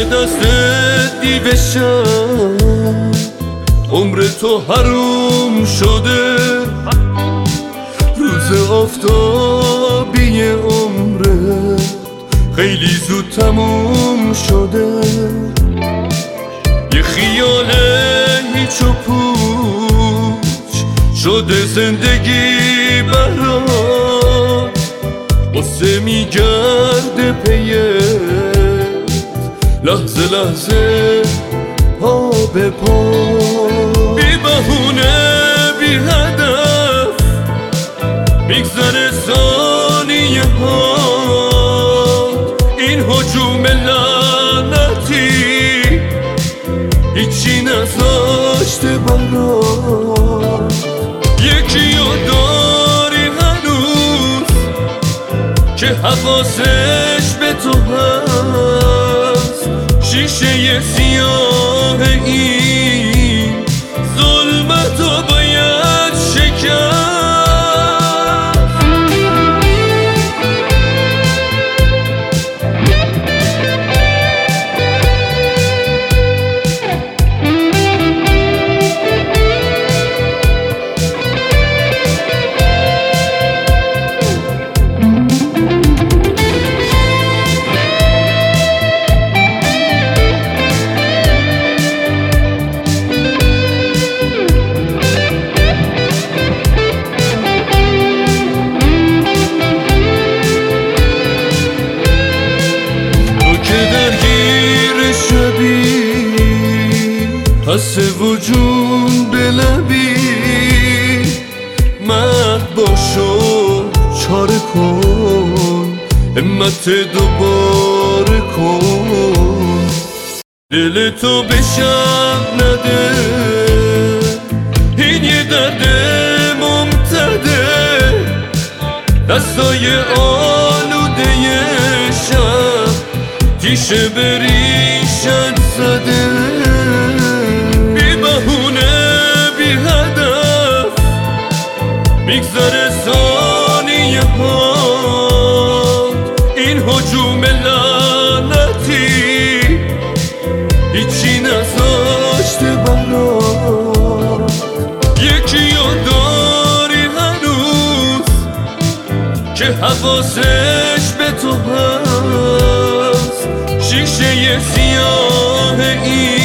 دست دیوشم عمر تو حروم شده، روز آفتابی عمرت خیلی زود تموم شده. یه خیال هیچ و پوچ شده زندگی برات، قصه میگرده پیت لحظه لحظه پا به پا. بی بهونه بی هدف میگذره ثانیه ها، این هجوم لعنتی هیچی نذاشته برات. یکی رو داری هنوز که حواسش به تو هست، شیشه سیاه این ظلمتو باید شکست. پس وجود به لبی مرد باشو چاره کن، همت دوباره کن، دل تو به شب نده، این یه درد ممتده، دستای آلوده شب تیشه بریشت زده. میگذره ثانیه ها، این هجوم لعنتی هیچی نذاشته برات. یکی رو داری هنوز که حواسش به تو هست، شیشه سیاه این